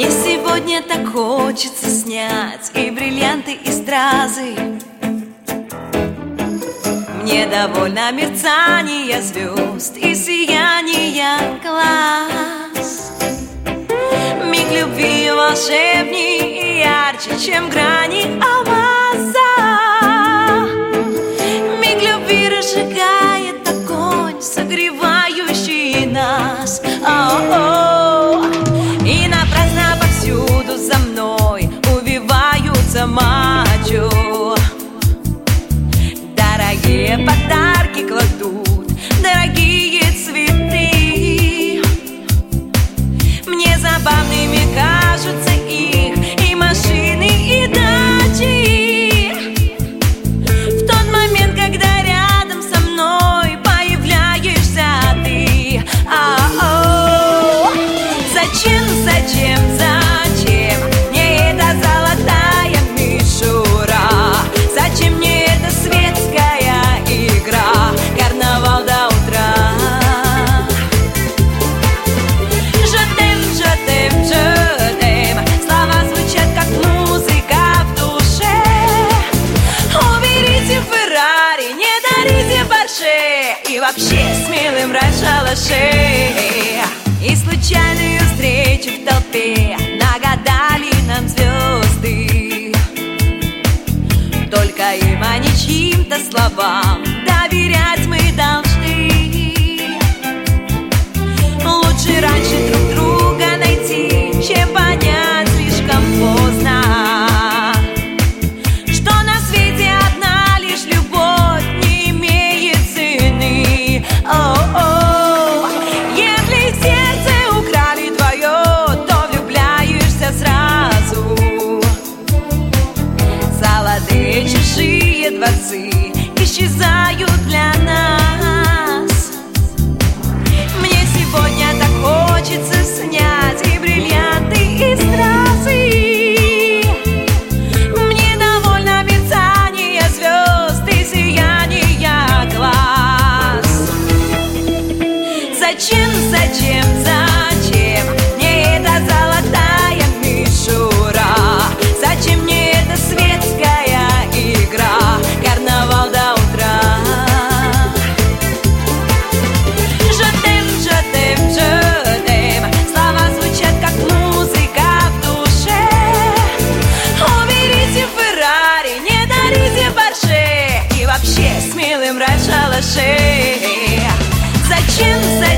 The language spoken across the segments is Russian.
Мне сегодня так хочется снять и бриллианты, и стразы. Мне довольно мерцание звезд и сияние глаз. Миг любви волшебней и ярче, чем грани алмаза. Миг любви разжигает огонь, согревающий нас. И напрасно повсюду за мной увиваются мачо. Дорогие подарки кладут, дорогие цветы. Мне забавными кажутся их и машины, и дачи. В тот момент, когда рядом со мной появляешься ты. Зачем мне эта золотая мишура? Зачем мне эта светская игра? Карнавал до утра. Жотем, слова звучат как музыка в душе. Уберите Феррари, не дарите Порше, и вообще смелым рай в шалаше. И случайную встречу в толпе нагадали нам звезды. Только им, а не чьим-то словам доверять мы должны. Лучше раньше друг друга найти, чем понять слишком поздно, что на свете одна лишь любовь не имеет цены. Если сердце украли твое, то влюбляешься сразу. Золотые чужие дворцы исчезают для нас. Мне сегодня так хочется снять и бриллианты, и стразы. Мне довольно мерцание звезд и сияние глаз. Зачем мне эта золотая мишура? Зачем мне эта светская игра? Карнавал до утра. Жотем, слова звучат как музыка в душе. Уберите Феррари, не дарите Порше, и вообще смелым рай в шалаше. Зачем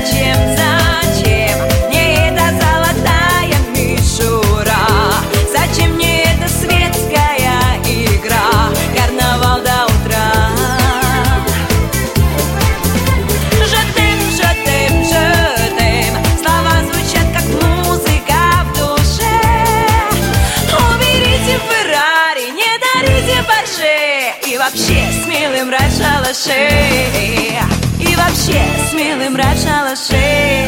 мне эта золотая мишура? Зачем мне эта светская игра? Карнавал до утра. Жотем, слова звучат как музыка в душе. Уберите Феррари, не дарите Порше, и вообще смелым рай в шалаше. И вообще смелым рай в шалаше.